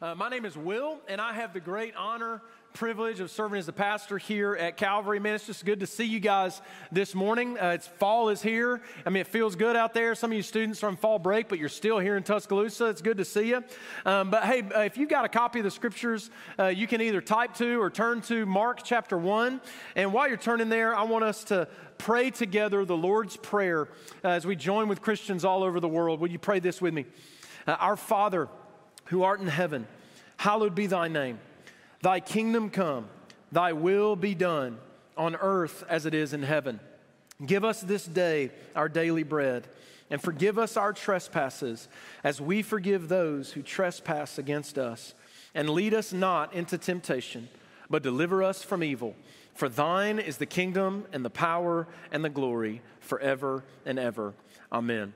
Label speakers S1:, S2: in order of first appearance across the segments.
S1: My name is Will, and I have the great honor, privilege of serving as the pastor here at Calvary. Man, it's just good to see you guys this morning. Fall is here. I mean, it feels good out there. Some of you students are on fall break, but you're still here in Tuscaloosa. It's good to see you. But hey, if you've got a copy of the scriptures, you can either type to or turn to Mark chapter 1. And while you're turning there, I want us to pray together the Lord's Prayer as we join with Christians all over the world. Will you pray this with me? Our Father, who art in heaven, hallowed be thy name. Thy kingdom come, thy will be done on earth as it is in heaven. Give us this day our daily bread, and forgive us our trespasses as we forgive those who trespass against us. And lead us not into temptation, but deliver us from evil. For thine is the kingdom and the power and the glory forever and ever. Amen.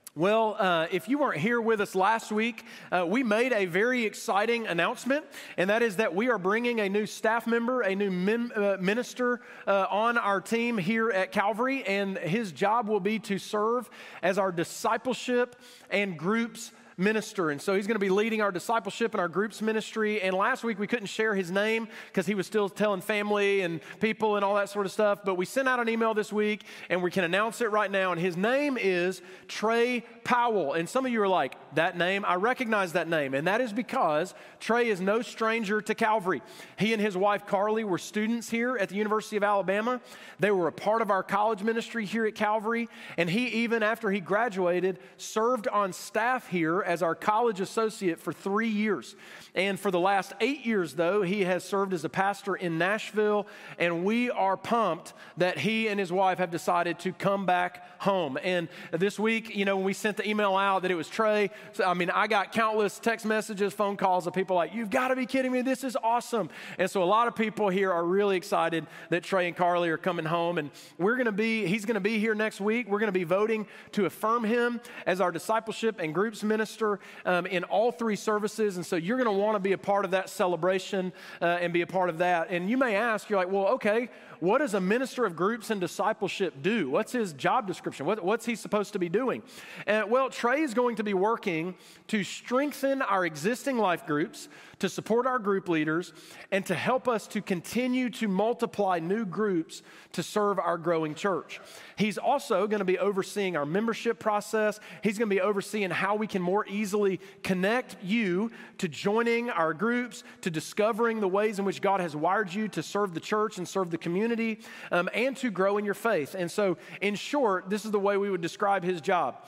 S1: Well, if you weren't here with us last week, we made a very exciting announcement, and that is that we are bringing a new staff member, a new minister on our team here at Calvary, and his job will be to serve as our discipleship and groups minister. And so he's going to be leading our discipleship and our groups ministry. And last week we couldn't share his name because he was still telling family and people and all that sort of stuff. But we sent out an email this week and we can announce it right now. And his name is Trey Powell. And some of you are like, that name? I recognize that name. And that is because Trey is no stranger to Calvary. He and his wife Carly were students here at the University of Alabama. They were a part of our college ministry here at Calvary. And he, even after he graduated, served on staff here as our college associate for 3 years. And for the last 8 years, though, he has served as a pastor in Nashville. And we are pumped that he and his wife have decided to come back home. And this week, when we sent the email out that it was Trey, I got countless text messages, phone calls of people like, you've got to be kidding me. This is awesome. And so a lot of people here are really excited that Trey and Carly are coming home. And he's going to be here next week. We're going to be voting to affirm him as our discipleship and groups minister in all 3 services. And so you're going to want to be a part of that celebration and be a part of that. And you may ask, you're like, well, okay, what does a minister of groups and discipleship do? What's his job description? What's he supposed to be doing? Well, Trey is going to be working to strengthen our existing life groups, to support our group leaders, and to help us to continue to multiply new groups to serve our growing church. He's also going to be overseeing our membership process. He's going to be overseeing how we can more easily connect you to joining our groups, to discovering the ways in which God has wired you to serve the church and serve the community, and to grow in your faith. And so, in short, this is the way we would describe his job.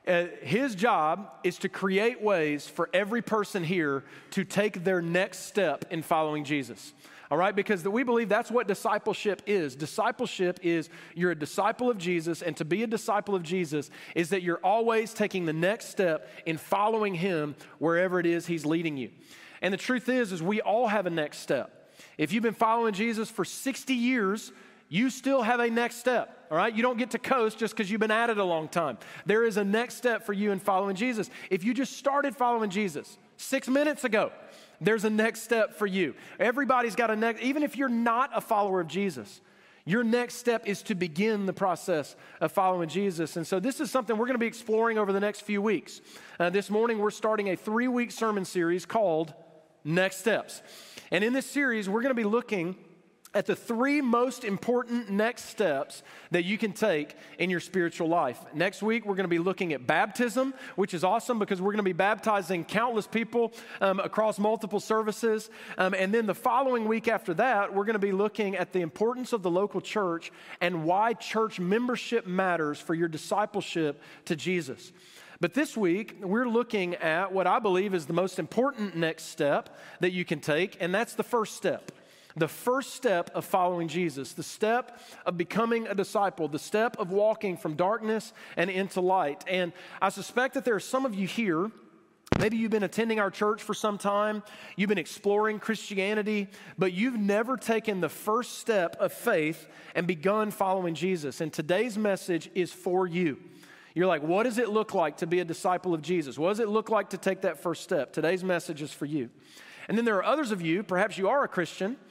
S1: His job is to create ways for every person here to take their next step in following Jesus. All right, because we believe that's what discipleship is. Discipleship is you're a disciple of Jesus, and to be a disciple of Jesus is that you're always taking the next step in following him wherever it is he's leading you. And the truth is we all have a next step. If you've been following Jesus for 60 years, you still have a next step, all right? You don't get to coast just because you've been at it a long time. There is a next step for you in following Jesus. If you just started following Jesus 6 minutes ago, there's a next step for you. Everybody's got a next, even if you're not a follower of Jesus, your next step is to begin the process of following Jesus. And so this is something we're going to be exploring over the next few weeks. This morning, we're starting a 3-week sermon series called Next Steps. And in this series, we're going to be looking at the 3 most important next steps that you can take in your spiritual life. Next week, we're going to be looking at baptism, which is awesome because we're going to be baptizing countless people across multiple services. And then the following week after that, we're going to be looking at the importance of the local church and why church membership matters for your discipleship to Jesus. But this week, we're looking at what I believe is the most important next step that you can take, and that's the first step. The first step of following Jesus, the step of becoming a disciple, the step of walking from darkness and into light. And I suspect that there are some of you here, maybe you've been attending our church for some time, you've been exploring Christianity, but you've never taken the first step of faith and begun following Jesus. And today's message is for you. You're like, what does it look like to be a disciple of Jesus? What does it look like to take that first step? Today's message is for you. And then there are others of you, perhaps you are a Christian,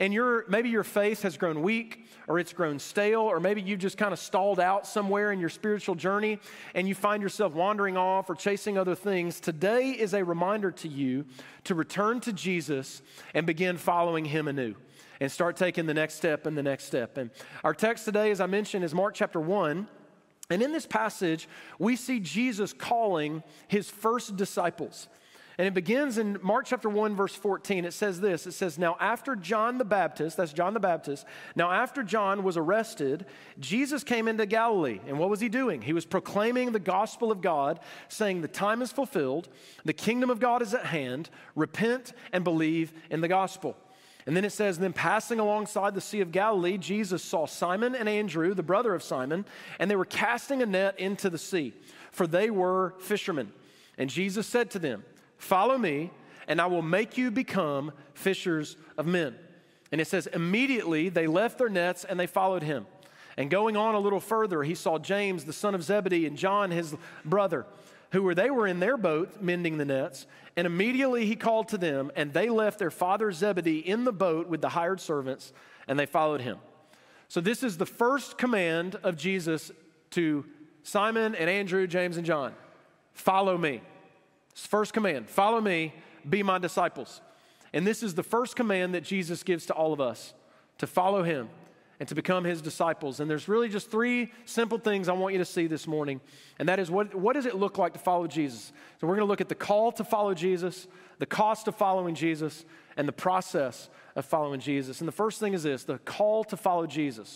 S1: and maybe your faith has grown weak, or it's grown stale, or maybe you've just kind of stalled out somewhere in your spiritual journey and you find yourself wandering off or chasing other things, today is a reminder to you to return to Jesus and begin following him anew and start taking the next step and the next step. And our text today, as I mentioned, is Mark chapter 1. And in this passage, we see Jesus calling his first disciples. And it begins in Mark chapter 1, verse 14. It says this, it says, now after John the Baptist, that's John the Baptist, now after John was arrested, Jesus came into Galilee. And what was he doing? He was proclaiming the gospel of God, saying the time is fulfilled, the kingdom of God is at hand, repent and believe in the gospel. And then it says, then passing alongside the Sea of Galilee, Jesus saw Simon and Andrew, the brother of Simon, and they were casting a net into the sea, for they were fishermen. And Jesus said to them, follow me, and I will make you become fishers of men. And it says, immediately they left their nets and they followed him. And going on a little further, he saw James, the son of Zebedee, and John, his brother, they were in their boat mending the nets. And immediately he called to them, and they left their father Zebedee in the boat with the hired servants, and they followed him. So this is the first command of Jesus to Simon and Andrew, James and John. Follow me. First command, follow me, be my disciples. And this is the first command that Jesus gives to all of us, to follow him and to become his disciples. And there's really just three simple things I want you to see this morning. And that is, what does it look like to follow Jesus? So we're going to look at the call to follow Jesus, the cost of following Jesus, and the process of following Jesus. And the first thing is this, the call to follow Jesus.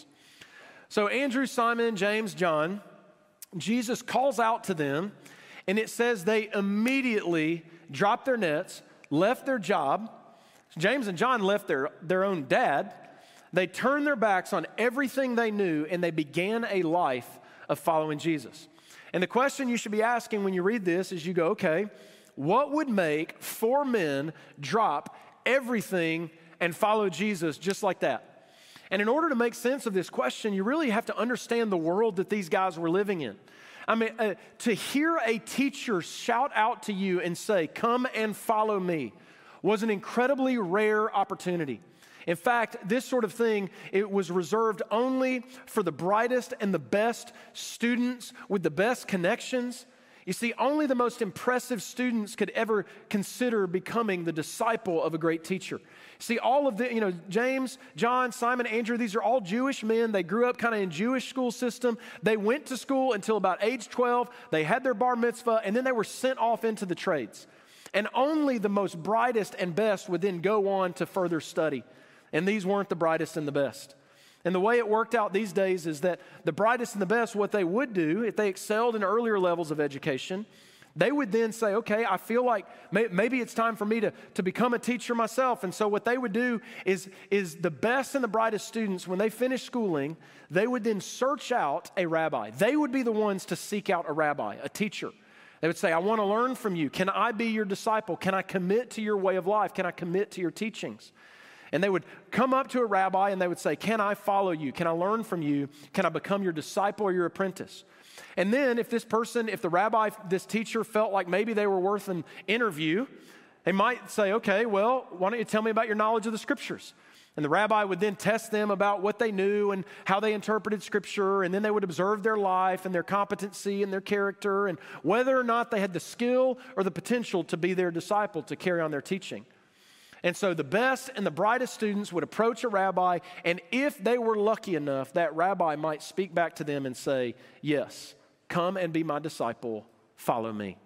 S1: So Andrew, Simon, James, John, Jesus calls out to them. And it says they immediately dropped their nets, left their job. James and John left their own dad. They turned their backs on everything they knew, and they began a life of following Jesus. And the question you should be asking when you read this is you go, okay, what would make four men drop everything and follow Jesus just like that? And in order to make sense of this question, you really have to understand the world that these guys were living in. I mean, to hear a teacher shout out to you and say, come and follow me, was an incredibly rare opportunity. In fact, this sort of thing, it was reserved only for the brightest and the best students with the best connections. You see, only the most impressive students could ever consider becoming the disciple of a great teacher. See, all of the, James, John, Simon, Andrew, these are all Jewish men. They grew up kind of in Jewish school system. They went to school until about age 12. They had their bar mitzvah, and then they were sent off into the trades. And only the most brightest and best would then go on to further study. And these weren't the brightest and the best. And the way it worked out these days is that the brightest and the best, what they would do, if they excelled in earlier levels of education, they would then say, okay, I feel like maybe it's time for me to become a teacher myself. And so what they would do is the best and the brightest students, when they finished schooling, they would then search out a rabbi. They would be the ones to seek out a rabbi, a teacher. They would say, I want to learn from you. Can I be your disciple? Can I commit to your way of life? Can I commit to your teachings? And they would come up to a rabbi and they would say, can I follow you? Can I learn from you? Can I become your disciple or your apprentice? And then if the rabbi, this teacher felt like maybe they were worth an interview, they might say, okay, well, why don't you tell me about your knowledge of the scriptures? And the rabbi would then test them about what they knew and how they interpreted scripture, and then they would observe their life and their competency and their character and whether or not they had the skill or the potential to be their disciple, to carry on their teaching. And so the best and the brightest students would approach a rabbi, and if they were lucky enough, that rabbi might speak back to them and say, yes, come and be my disciple, follow me.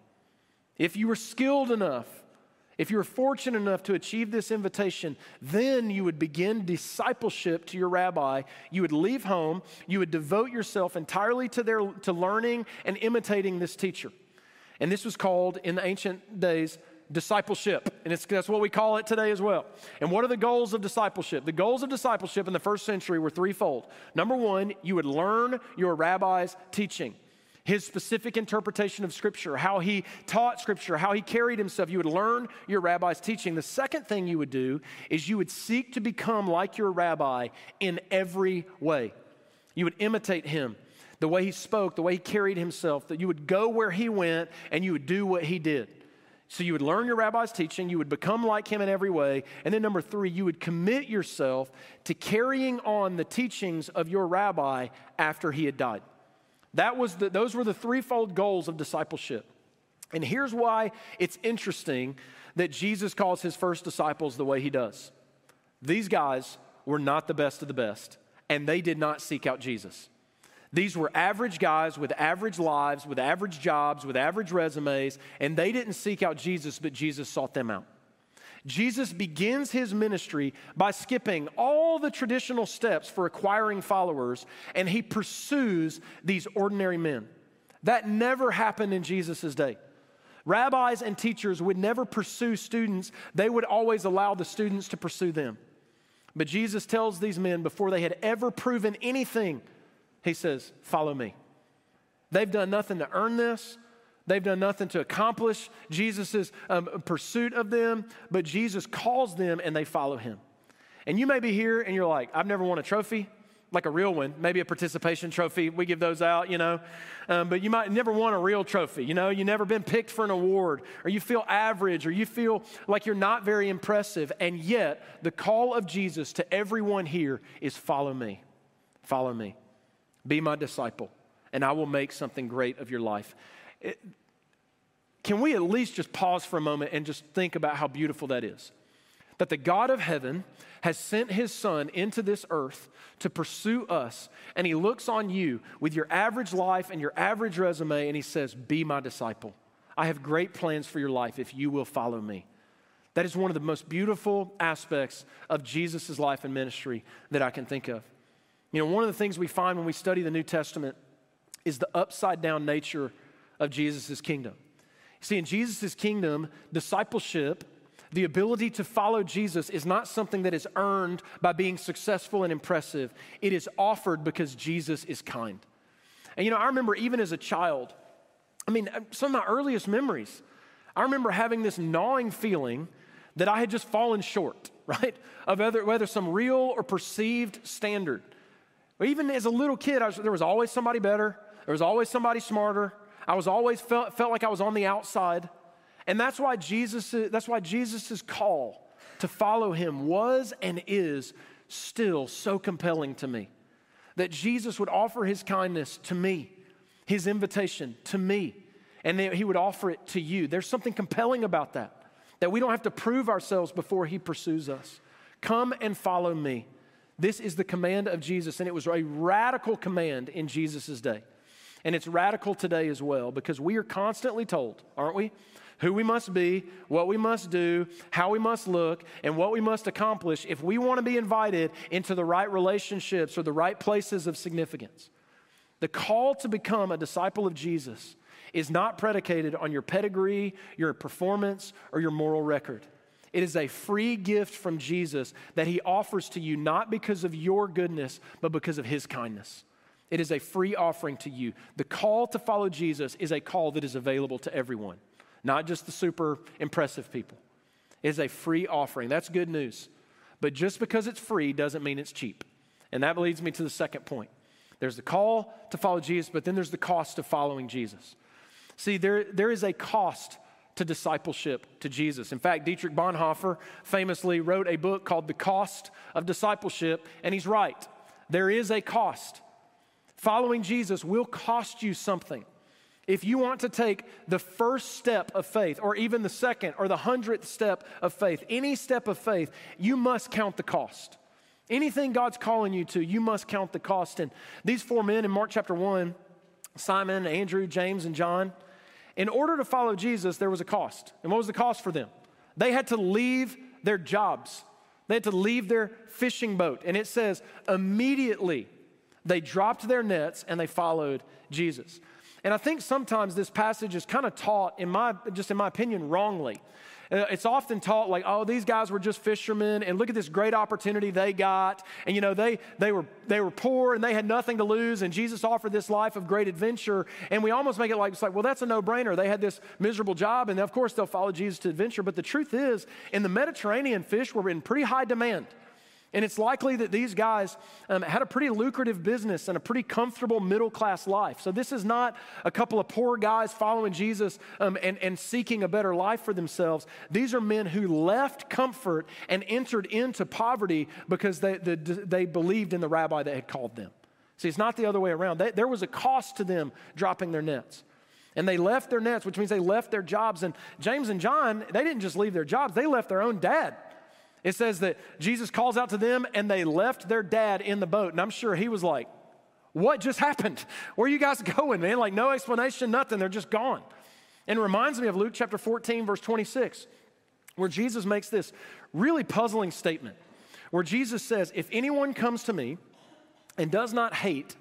S1: If you were skilled enough, if you were fortunate enough to achieve this invitation, then you would begin discipleship to your rabbi. You would leave home, you would devote yourself entirely to learning and imitating this teacher. And this was called, in the ancient days, discipleship. And that's what we call it today as well. And what are the goals of discipleship? The goals of discipleship in the first century were threefold. Number one, you would learn your rabbi's teaching, his specific interpretation of Scripture, how he taught Scripture, how he carried himself. You would learn your rabbi's teaching. The second thing you would do is you would seek to become like your rabbi in every way. You would imitate him, the way he spoke, the way he carried himself, that you would go where he went and you would do what he did. So you would learn your rabbi's teaching, you would become like him in every way, and then number 3, you would commit yourself to carrying on the teachings of your rabbi after he had died. Those were the threefold goals of discipleship. And here's why it's interesting that Jesus calls his first disciples the way he does. These guys were not the best of the best, and they did not seek out Jesus. These were average guys with average lives, with average jobs, with average resumes, and they didn't seek out Jesus, but Jesus sought them out. Jesus begins his ministry by skipping all the traditional steps for acquiring followers, and he pursues these ordinary men. That never happened in Jesus' day. Rabbis and teachers would never pursue students. They would always allow the students to pursue them. But Jesus tells these men before they had ever proven anything, he says, follow me. They've done nothing to earn this. They've done nothing to accomplish Jesus' pursuit of them, but Jesus calls them and they follow him. And you may be here and you're like, I've never won a trophy, like a real one, maybe a participation trophy. We give those out, but you might never won a real trophy. You've never been picked for an award, or you feel average, or you feel like you're not very impressive. And yet the call of Jesus to everyone here is follow me, follow me. Be my disciple, and I will make something great of your life. Can we at least just pause for a moment and just think about how beautiful that is? That the God of heaven has sent his son into this earth to pursue us, and he looks on you with your average life and your average resume, and he says, be my disciple. I have great plans for your life if you will follow me. That is one of the most beautiful aspects of Jesus' life and ministry that I can think of. One of the things we find when we study the New Testament is the upside down nature of Jesus' kingdom. See, in Jesus' kingdom, discipleship, the ability to follow Jesus, is not something that is earned by being successful and impressive. It is offered because Jesus is kind. And I remember even as a child, some of my earliest memories, I remember having this gnawing feeling that I had just fallen short, right? Of whether some real or perceived standard. Even as a little kid, there was always somebody better. There was always somebody smarter. I was always felt like I was on the outside. And that's why Jesus' call to follow him was and is still so compelling to me. That Jesus would offer his kindness to me, his invitation to me, and that he would offer it to you. There's something compelling about that we don't have to prove ourselves before he pursues us. Come and follow me. This is the command of Jesus, and it was a radical command in Jesus' day. And it's radical today as well, because we are constantly told, aren't we, who we must be, what we must do, how we must look, and what we must accomplish if we want to be invited into the right relationships or the right places of significance. The call to become a disciple of Jesus is not predicated on your pedigree, your performance, or your moral record. It is a free gift from Jesus that he offers to you, not because of your goodness, but because of his kindness. It is a free offering to you. The call to follow Jesus is a call that is available to everyone, not just the super impressive people. It is a free offering. That's good news. But just because it's free doesn't mean it's cheap. And that leads me to the second point. There's the call to follow Jesus, but then there's the cost of following Jesus. See, there is a cost to discipleship to Jesus. In fact, Dietrich Bonhoeffer famously wrote a book called The Cost of Discipleship, and he's right. There is a cost. Following Jesus will cost you something. If you want to take the first step of faith, or even the second or the 100th step of faith, any step of faith, you must count the cost. Anything God's calling you to, you must count the cost. And these 4 men in Mark chapter 1, Simon, Andrew, James, and John, in order to follow Jesus, there was a cost. And what was the cost for them? They had to leave their jobs. They had to leave their fishing boat. And it says, immediately they dropped their nets and they followed Jesus. And I think sometimes this passage is kind of taught, in my opinion, wrongly. It's often taught like, oh, these guys were just fishermen, and look at this great opportunity they got. And they were poor and they had nothing to lose, and Jesus offered this life of great adventure. And we almost make it like, well, that's a no-brainer. They had this miserable job, and of course they'll follow Jesus to adventure. But the truth is, in the Mediterranean, fish were in pretty high demand. And it's likely that these guys had a pretty lucrative business and a pretty comfortable middle-class life. So this is not a couple of poor guys following Jesus and seeking a better life for themselves. These are men who left comfort and entered into poverty because they believed in the rabbi that had called them. See, it's not the other way around. There was a cost to them dropping their nets. And they left their nets, which means they left their jobs. And James and John, they didn't just leave their jobs, they left their own dad. It says that Jesus calls out to them and they left their dad in the boat. And I'm sure he was like, what just happened? Where are you guys going, man? Like no explanation, nothing. They're just gone. And it reminds me of Luke chapter 14, verse 26, where Jesus makes this really puzzling statement, where Jesus says, if anyone comes to me and does not hate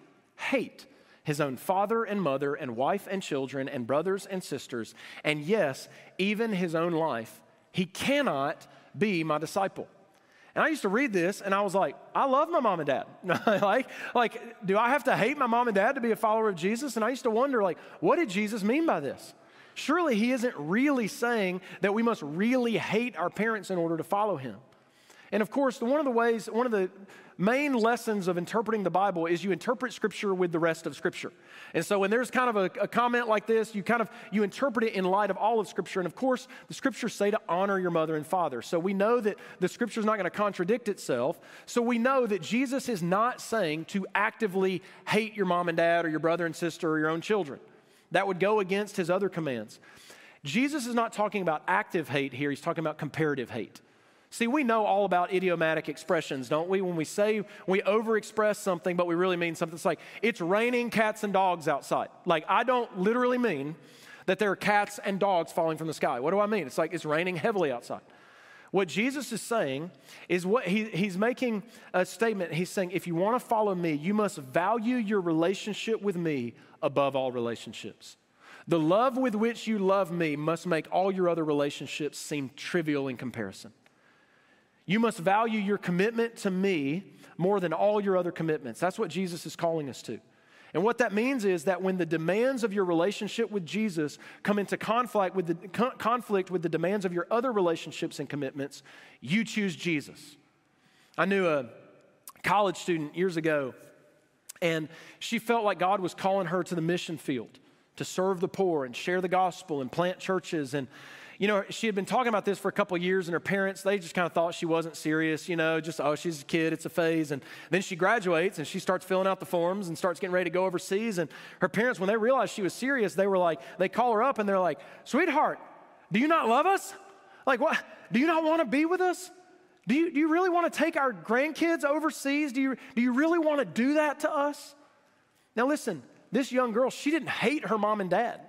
S1: his own father and mother and wife and children and brothers and sisters, and yes, even his own life, he cannot be my disciple. And I used to read this and I was like, I love my mom and dad. like, do I have to hate my mom and dad to be a follower of Jesus? And I used to wonder, like, what did Jesus mean by this? Surely he isn't really saying that we must really hate our parents in order to follow him. And of course, one of the main lessons of interpreting the Bible is you interpret Scripture with the rest of Scripture. And so when there's kind of a comment like this, you interpret it in light of all of Scripture. And of course, the Scriptures say to honor your mother and father. So we know that the Scripture is not going to contradict itself. So we know that Jesus is not saying to actively hate your mom and dad or your brother and sister or your own children. That would go against his other commands. Jesus is not talking about active hate here. He's talking about comparative hate. See, we know all about idiomatic expressions, don't we? When we say we overexpress something, but we really mean something. It's like, it's raining cats and dogs outside. Like, I don't literally mean that there are cats and dogs falling from the sky. What do I mean? It's like it's raining heavily outside. What Jesus is saying is he's making a statement. He's saying, if you want to follow me, you must value your relationship with me above all relationships. The love with which you love me must make all your other relationships seem trivial in comparison. You must value your commitment to me more than all your other commitments. That's what Jesus is calling us to. And what that means is that when the demands of your relationship with Jesus come into conflict with the demands of your other relationships and commitments, you choose Jesus. I knew a college student years ago, and she felt like God was calling her to the mission field to serve the poor and share the gospel and plant churches. And you know, she had been talking about this for a couple of years, and her parents, they just kind of thought she wasn't serious, you know, just, oh, she's a kid, it's a phase. And then she graduates, and she starts filling out the forms and starts getting ready to go overseas. And her parents, when they realized she was serious, they were like, they call her up, and they're like, sweetheart, do you not love us? Like, what? Do you not want to be with us? Do you really want to take our grandkids overseas? Do you really want to do that to us? Now listen, this young girl, she didn't hate her mom and dad.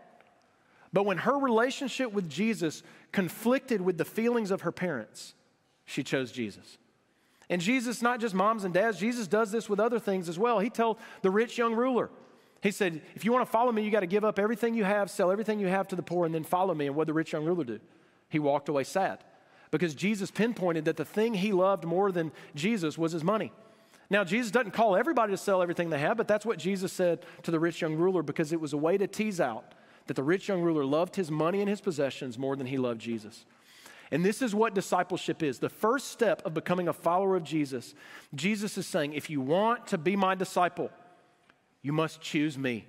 S1: But when her relationship with Jesus conflicted with the feelings of her parents, she chose Jesus. And Jesus, not just moms and dads, Jesus does this with other things as well. He told the rich young ruler, he said, if you want to follow me, you got to give up everything you have, sell everything you have to the poor, and then follow me. And what did the rich young ruler do? He walked away sad because Jesus pinpointed that the thing he loved more than Jesus was his money. Now, Jesus doesn't call everybody to sell everything they have, but that's what Jesus said to the rich young ruler because it was a way to tease out that the rich young ruler loved his money and his possessions more than he loved Jesus. And this is what discipleship is. The first step of becoming a follower of Jesus, Jesus is saying, if you want to be my disciple, you must choose me.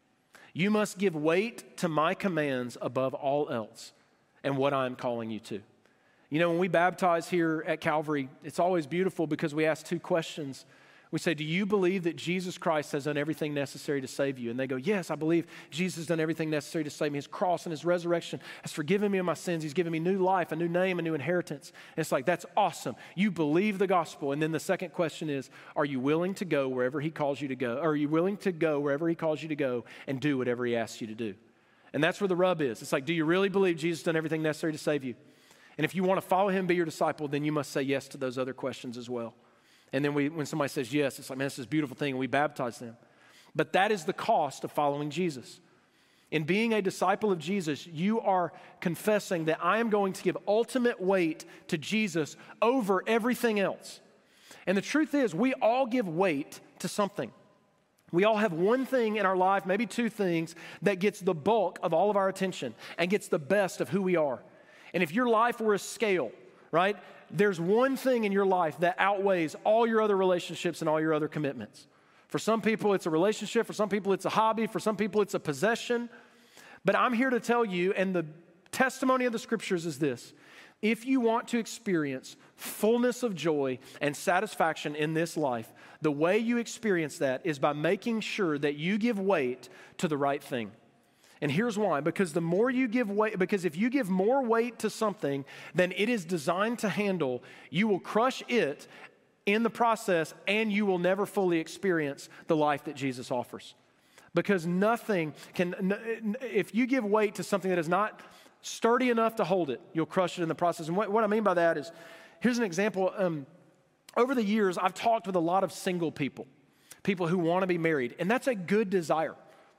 S1: You must give weight to my commands above all else and what I'm calling you to. You know, when we baptize here at Calvary, it's always beautiful because we ask two questions. We say, do you believe that Jesus Christ has done everything necessary to save you? And they go, yes, I believe Jesus has done everything necessary to save me. His cross and his resurrection has forgiven me of my sins. He's given me new life, a new name, a new inheritance. And it's like, that's awesome. You believe the gospel. And then the second question is, are you willing to go wherever he calls you to go? Or are you willing to go wherever he calls you to go and do whatever he asks you to do? And that's where the rub is. It's like, do you really believe Jesus has done everything necessary to save you? And if you want to follow him, be your disciple, then you must say yes to those other questions as well. And then when somebody says yes, it's like, man, this is a beautiful thing, and we baptize them. But that is the cost of following Jesus. In being a disciple of Jesus, you are confessing that I am going to give ultimate weight to Jesus over everything else. And the truth is, we all give weight to something. We all have one thing in our life, maybe two things, that gets the bulk of all of our attention and gets the best of who we are. And if your life were a scale, right? There's one thing in your life that outweighs all your other relationships and all your other commitments. For some people, it's a relationship. For some people, it's a hobby. For some people, it's a possession. But I'm here to tell you, and the testimony of the scriptures is this: if you want to experience fullness of joy and satisfaction in this life, the way you experience that is by making sure that you give weight to the right thing. And here's why: because the more you give weight, because if you give more weight to something than it is designed to handle, you will crush it in the process, and you will never fully experience the life that Jesus offers. Because nothing can, if you give weight to something that is not sturdy enough to hold it, you'll crush it in the process. And what I mean by that is, here's an example. Over the years, I've talked with a lot of single people who want to be married, and that's a good desire.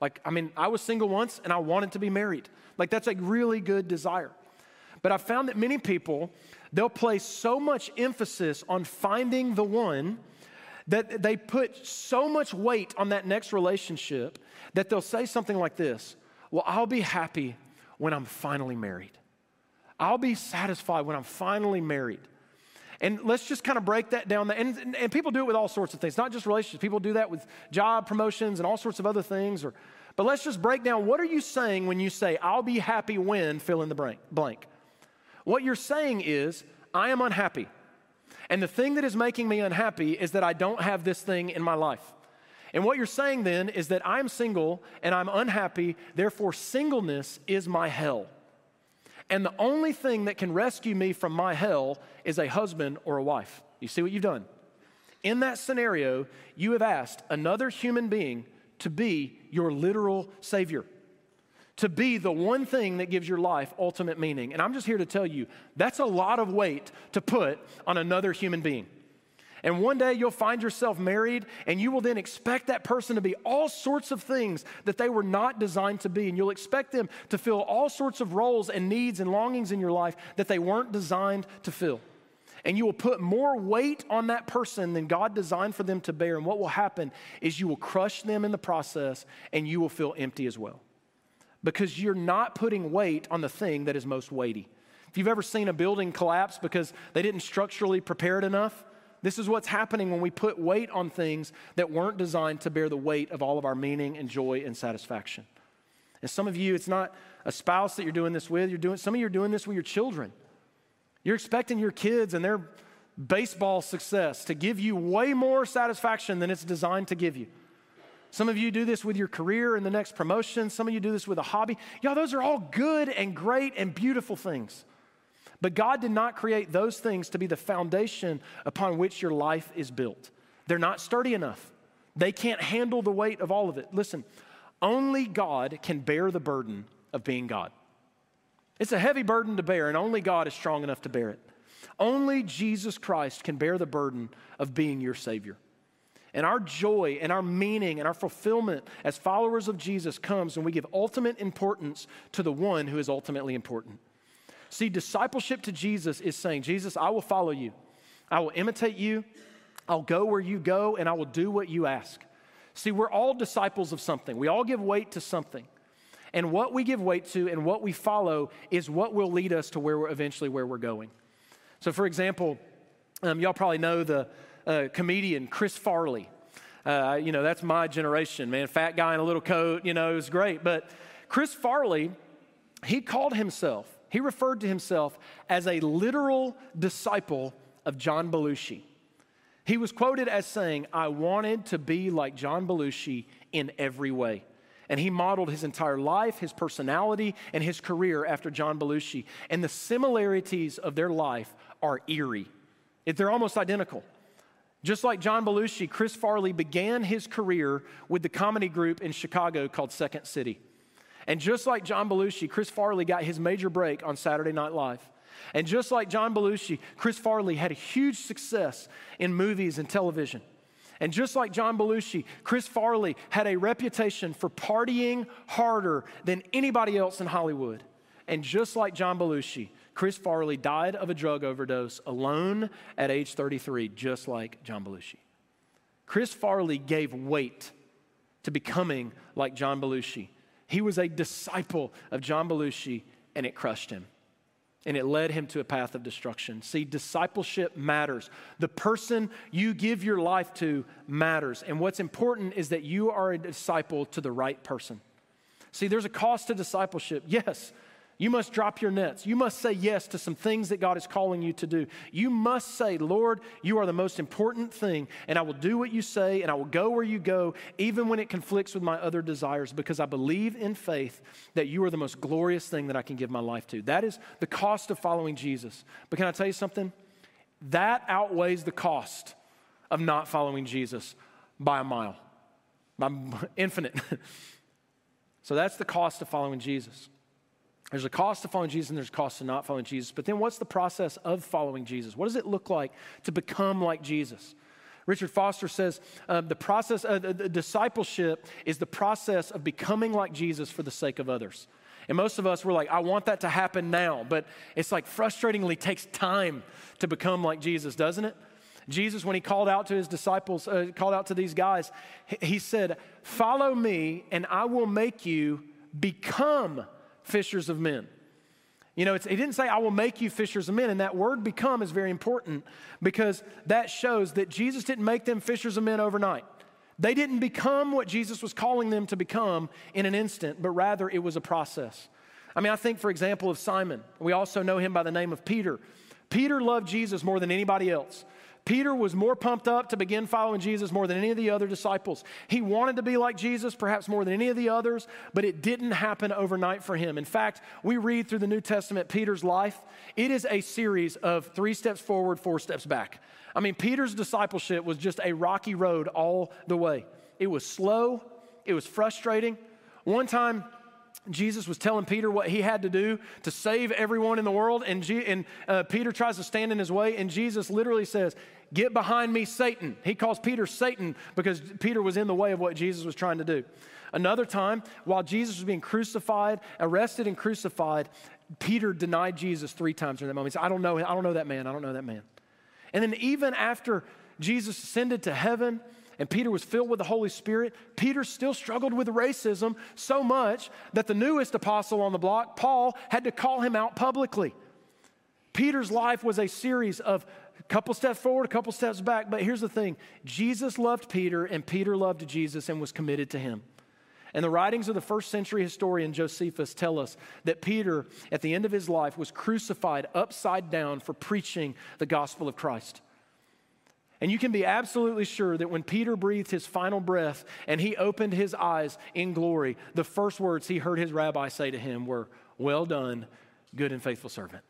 S1: I was single once, and I wanted to be married. That's a really good desire. But I've found that many people, they'll place so much emphasis on finding the one that they put so much weight on that next relationship that they'll say something like this: well, I'll be happy when I'm finally married. I'll be satisfied when I'm finally married. And let's just kind of break that down. And people do it with all sorts of things, not just relationships. People do that with job promotions and all sorts of other things. But let's just break down, what are you saying when you say, I'll be happy when fill in the blank? What you're saying is, I am unhappy. And the thing that is making me unhappy is that I don't have this thing in my life. And what you're saying then is that I'm single and I'm unhappy, therefore singleness is my hell. And the only thing that can rescue me from my hell is a husband or a wife. You see what you've done? In that scenario, you have asked another human being to be your literal savior, to be the one thing that gives your life ultimate meaning. And I'm just here to tell you, that's a lot of weight to put on another human being. And one day you'll find yourself married, and you will then expect that person to be all sorts of things that they were not designed to be. And you'll expect them to fill all sorts of roles and needs and longings in your life that they weren't designed to fill. And you will put more weight on that person than God designed for them to bear. And what will happen is you will crush them in the process, and you will feel empty as well. Because you're not putting weight on the thing that is most weighty. If you've ever seen a building collapse because they didn't structurally prepare it enough, this is what's happening when we put weight on things that weren't designed to bear the weight of all of our meaning and joy and satisfaction. And some of you, it's not a spouse that you're doing this with. Some of you are doing this with your children. You're expecting your kids and their baseball success to give you way more satisfaction than it's designed to give you. Some of you do this with your career and the next promotion. Some of you do this with a hobby. Y'all, those are all good and great and beautiful things. But God did not create those things to be the foundation upon which your life is built. They're not sturdy enough. They can't handle the weight of all of it. Listen, only God can bear the burden of being God. It's a heavy burden to bear, and only God is strong enough to bear it. Only Jesus Christ can bear the burden of being your Savior. And our joy and our meaning and our fulfillment as followers of Jesus comes when we give ultimate importance to the one who is ultimately important. See, discipleship to Jesus is saying, Jesus, I will follow you. I will imitate you. I'll go where you go, and I will do what you ask. See, we're all disciples of something. We all give weight to something. And what we give weight to and what we follow is what will lead us to where we're going. So, for example, y'all probably know the comedian Chris Farley. That's my generation, man. Fat guy in a little coat, it was great. But Chris Farley, he referred to himself as a literal disciple of John Belushi. He was quoted as saying, I wanted to be like John Belushi in every way. And he modeled his entire life, his personality, and his career after John Belushi. And the similarities of their life are eerie. They're almost identical. Just like John Belushi, Chris Farley began his career with the comedy group in Chicago called Second City. And just like John Belushi, Chris Farley got his major break on Saturday Night Live. And just like John Belushi, Chris Farley had a huge success in movies and television. And just like John Belushi, Chris Farley had a reputation for partying harder than anybody else in Hollywood. And just like John Belushi, Chris Farley died of a drug overdose alone at age 33, just like John Belushi. Chris Farley gave weight to becoming like John Belushi. He was a disciple of John Belushi, and it crushed him. and it led him to a path of destruction. See, discipleship matters. The person you give your life to matters. And what's important is that you are a disciple to the right person. See, there's a cost to discipleship. Yes, you must drop your nets. You must say yes to some things that God is calling you to do. You must say, Lord, you are the most important thing, and I will do what you say, and I will go where you go, even when it conflicts with my other desires, because I believe in faith that you are the most glorious thing that I can give my life to. That is the cost of following Jesus. But can I tell you something? That outweighs the cost of not following Jesus by a mile, by infinite. So that's the cost of following Jesus. There's a cost to following Jesus and there's a cost to not following Jesus. But then what's the process of following Jesus? What does it look like to become like Jesus? Richard Foster says the process of discipleship is the process of becoming like Jesus for the sake of others. And most of us, we're like, I want that to happen now. But it's like frustratingly takes time to become like Jesus, doesn't it? Jesus, when he called out to his disciples, called out to these guys, he said, follow me and I will make you become fishers of men. You know, he didn't say, I will make you fishers of men. And that word become is very important because that shows that Jesus didn't make them fishers of men overnight. They didn't become what Jesus was calling them to become in an instant, but rather it was a process. I mean, I think, for example, of Simon. We also know him by the name of Peter. Peter loved Jesus more than anybody else. Peter was more pumped up to begin following Jesus more than any of the other disciples. He wanted to be like Jesus, perhaps more than any of the others, but it didn't happen overnight for him. In fact, we read through the New Testament Peter's life. It is a series of 3 steps forward, 4 steps back. I mean, Peter's discipleship was just a rocky road all the way. It was slow. It was frustrating. One time, Jesus was telling Peter what he had to do to save everyone in the world, and Peter tries to stand in his way, and Jesus literally says, get behind me, Satan. He calls Peter Satan because Peter was in the way of what Jesus was trying to do. Another time, while Jesus was being crucified, arrested and crucified, Peter denied Jesus 3 times during that moment. He said, I don't know that man. I don't know that man. And then even after Jesus ascended to heaven, and Peter was filled with the Holy Spirit, Peter still struggled with racism so much that the newest apostle on the block, Paul, had to call him out publicly. Peter's life was a series of a couple steps forward, a couple steps back. But here's the thing. Jesus loved Peter, and Peter loved Jesus and was committed to him. And the writings of the first century historian Josephus tell us that Peter, at the end of his life, was crucified upside down for preaching the gospel of Christ. And you can be absolutely sure that when Peter breathed his final breath and he opened his eyes in glory, the first words he heard his rabbi say to him were, well done, good and faithful servant.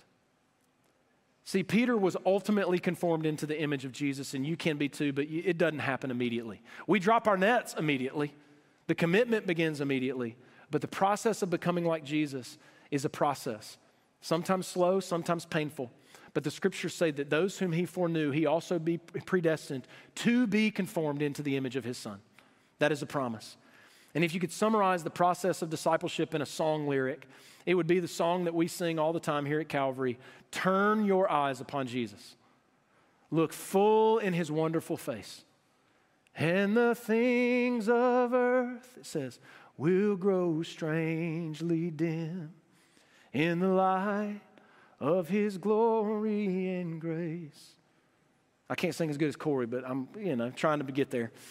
S1: See, Peter was ultimately conformed into the image of Jesus, and you can be too, but it doesn't happen immediately. We drop our nets immediately. The commitment begins immediately, but the process of becoming like Jesus is a process. Sometimes slow, sometimes painful. But the scriptures say that those whom he foreknew, he also be predestined to be conformed into the image of his son. That is a promise. And if you could summarize the process of discipleship in a song lyric, it would be the song that we sing all the time here at Calvary. Turn your eyes upon Jesus. Look full in his wonderful face. And the things of earth, it says, will grow strangely dim in the light of his glory and grace. I can't sing as good as Corey, but I'm, trying to get there.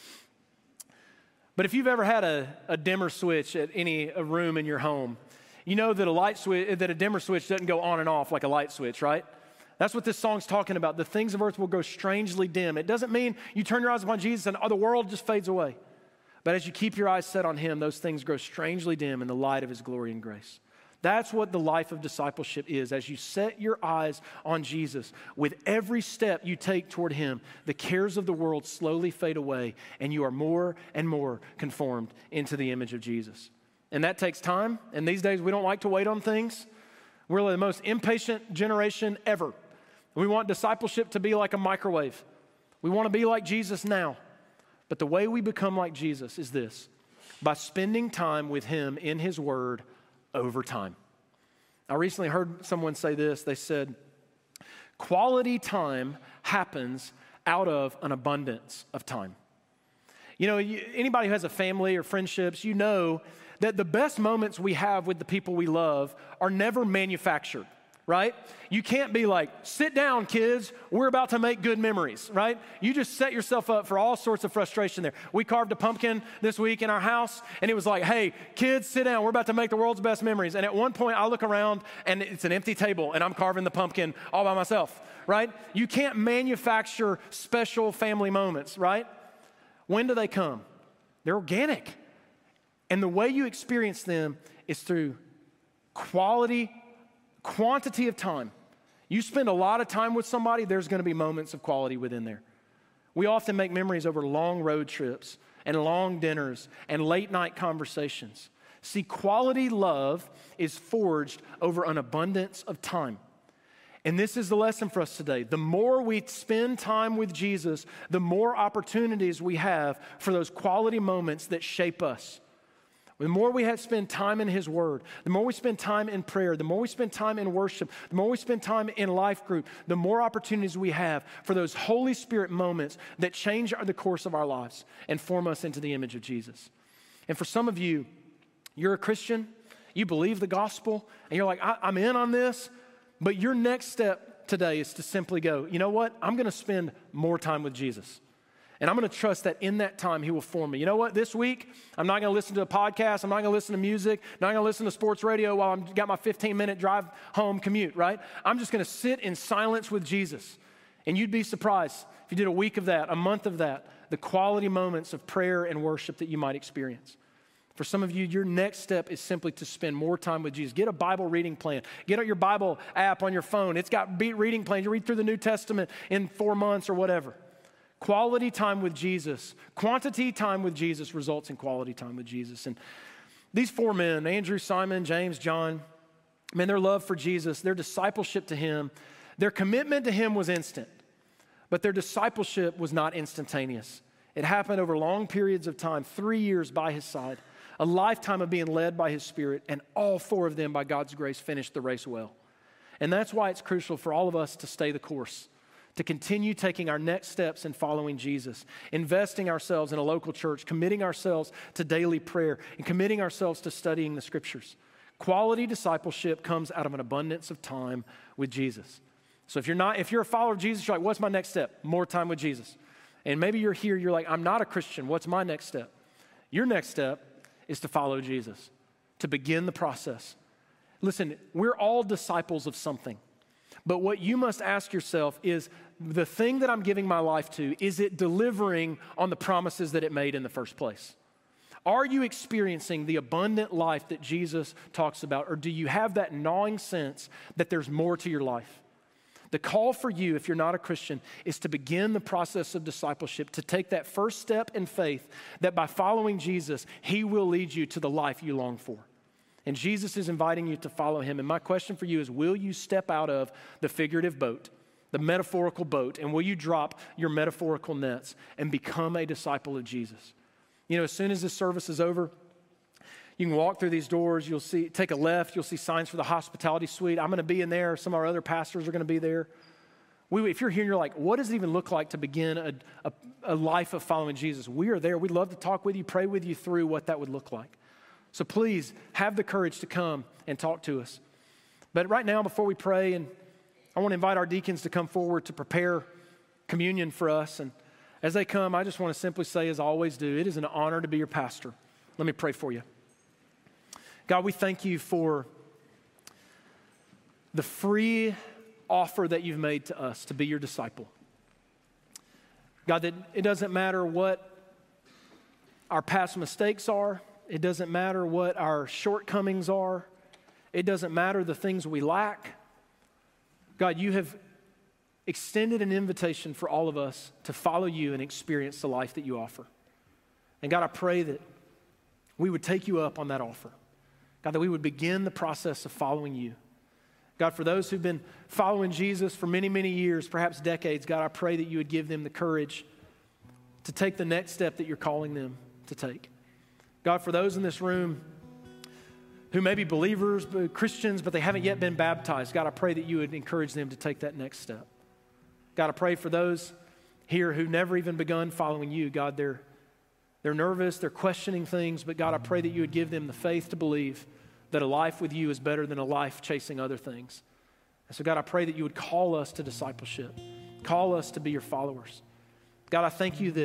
S1: But if you've ever had a dimmer switch at any room in your home, you know that a dimmer switch doesn't go on and off like a light switch, right? That's what this song's talking about. The things of earth will go strangely dim. It doesn't mean you turn your eyes upon Jesus and the world just fades away. But as you keep your eyes set on him, those things grow strangely dim in the light of his glory and grace. That's what the life of discipleship is. As you set your eyes on Jesus, with every step you take toward him, the cares of the world slowly fade away, and you are more and more conformed into the image of Jesus. And that takes time, and these days we don't like to wait on things. We're the most impatient generation ever. We want discipleship to be like a microwave. We want to be like Jesus now. But the way we become like Jesus is this: by spending time with him in his word over time. I recently heard someone say this. They said, quality time happens out of an abundance of time. Anybody who has a family or friendships, you know that the best moments we have with the people we love are never manufactured. right? You can't be like, sit down, kids. We're about to make good memories, right? You just set yourself up for all sorts of frustration there. We carved a pumpkin this week in our house, and it was like, hey, kids, sit down. We're about to make the world's best memories. And at one point, I look around, and it's an empty table, and I'm carving the pumpkin all by myself, right? You can't manufacture special family moments, right? When do they come? They're organic. And the way you experience them is through quantity of time. You spend a lot of time with somebody, there's going to be moments of quality within there. We often make memories over long road trips and long dinners and late night conversations. See, quality love is forged over an abundance of time. And this is the lesson for us today. The more we spend time with Jesus, the more opportunities we have for those quality moments that shape us. The more we spend time in His Word, the more we spend time in prayer, the more we spend time in worship, the more we spend time in life group, the more opportunities we have for those Holy Spirit moments that change the course of our lives and form us into the image of Jesus. And for some of you, you're a Christian, you believe the gospel, and you're like, I'm in on this, but your next step today is to simply go, you know what? I'm going to spend more time with Jesus. And I'm going to trust that in that time, He will form me. You know what? This week, I'm not going to listen to a podcast. I'm not going to listen to music. I'm not going to listen to sports radio while I've got my 15-minute drive home commute, right? I'm just going to sit in silence with Jesus. And you'd be surprised if you did a week of that, a month of that, the quality moments of prayer and worship that you might experience. For some of you, your next step is simply to spend more time with Jesus. Get a Bible reading plan. Get out your Bible app on your phone. It's got reading plans. You read through the New Testament in 4 months or whatever. Quality time with Jesus, quantity time with Jesus results in quality time with Jesus. And these 4 men, Andrew, Simon, James, John, man, their love for Jesus, their discipleship to Him, their commitment to Him was instant, but their discipleship was not instantaneous. It happened over long periods of time, 3 years by His side, a lifetime of being led by His Spirit, and all 4 of them, by God's grace, finished the race well. And that's why it's crucial for all of us to stay the course, to continue taking our next steps in following Jesus, investing ourselves in a local church, committing ourselves to daily prayer, and committing ourselves to studying the Scriptures. Quality discipleship comes out of an abundance of time with Jesus. So if you're a follower of Jesus, you're like, what's my next step? More time with Jesus. And maybe you're here, you're like, I'm not a Christian. What's my next step? Your next step is to follow Jesus, to begin the process. Listen, we're all disciples of something. But what you must ask yourself is, the thing that I'm giving my life to, is it delivering on the promises that it made in the first place? Are you experiencing the abundant life that Jesus talks about, or do you have that gnawing sense that there's more to your life? The call for you, if you're not a Christian, is to begin the process of discipleship, to take that first step in faith that by following Jesus, He will lead you to the life you long for. And Jesus is inviting you to follow Him. And my question for you is, will you step out of the figurative boat, the metaphorical boat, and will you drop your metaphorical nets and become a disciple of Jesus? You know, as soon as this service is over, you can walk through these doors, you'll see, take a left, you'll see signs for the hospitality suite. I'm going to be in there. Some of our other pastors are going to be there. If you're here and you're like, what does it even look like to begin a life of following Jesus? We are there. We'd love to talk with you, pray with you through what that would look like. So please have the courage to come and talk to us. But right now, before we pray, and I want to invite our deacons to come forward to prepare communion for us. And as they come, I just want to simply say, as I always do, it is an honor to be your pastor. Let me pray for you. God, we thank you for the free offer that you've made to us to be your disciple. God, that it doesn't matter what our past mistakes are. It doesn't matter what our shortcomings are. It doesn't matter the things we lack. God, you have extended an invitation for all of us to follow you and experience the life that you offer. And God, I pray that we would take you up on that offer. God, that we would begin the process of following you. God, for those who've been following Jesus for many, many years, perhaps decades, God, I pray that you would give them the courage to take the next step that you're calling them to take. God, for those in this room who may be believers, Christians, but they haven't yet been baptized, God, I pray that you would encourage them to take that next step. God, I pray for those here who never even begun following you. God, they're nervous, they're questioning things, but God, I pray that you would give them the faith to believe that a life with you is better than a life chasing other things. And so, God, I pray that you would call us to discipleship, call us to be your followers. God, I thank you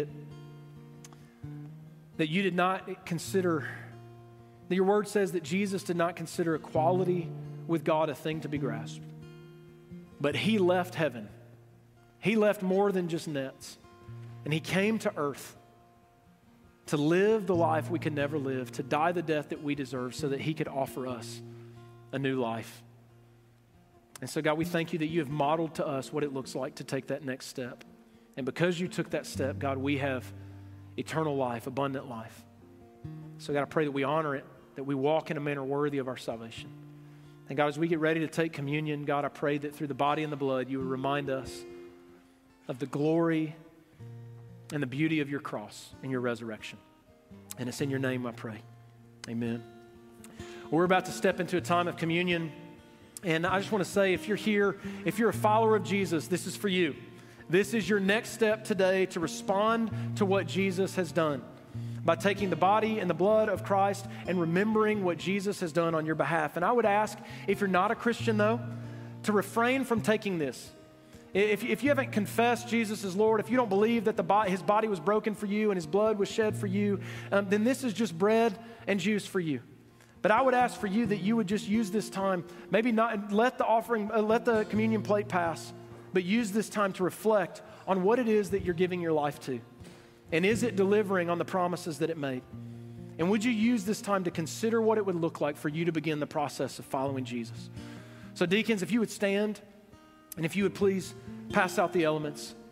S1: that you did not consider, that your word says that Jesus did not consider equality with God a thing to be grasped. But he left heaven. He left more than just nets. And he came to earth to live the life we could never live, to die the death that we deserve so that he could offer us a new life. And so, God, we thank you that you have modeled to us what it looks like to take that next step. And because you took that step, God, we have eternal life, abundant life. So, God, I pray that we honor it, that we walk in a manner worthy of our salvation. And God, as we get ready to take communion, God, I pray that through the body and the blood, you would remind us of the glory and the beauty of your cross and your resurrection. And it's in your name I pray. Amen. We're about to step into a time of communion. And I just want to say, if you're here, if you're a follower of Jesus, this is for you. This is your next step today to respond to what Jesus has done by taking the body and the blood of Christ and remembering what Jesus has done on your behalf. And I would ask, if you're not a Christian though, to refrain from taking this. If you haven't confessed Jesus as Lord, if you don't believe that his body was broken for you and his blood was shed for you, then this is just bread and juice for you. But I would ask for you that you would just use this time, maybe not let the communion plate pass, but use this time to reflect on what it is that you're giving your life to. And is it delivering on the promises that it made? And would you use this time to consider what it would look like for you to begin the process of following Jesus? So deacons, if you would stand, and if you would please pass out the elements.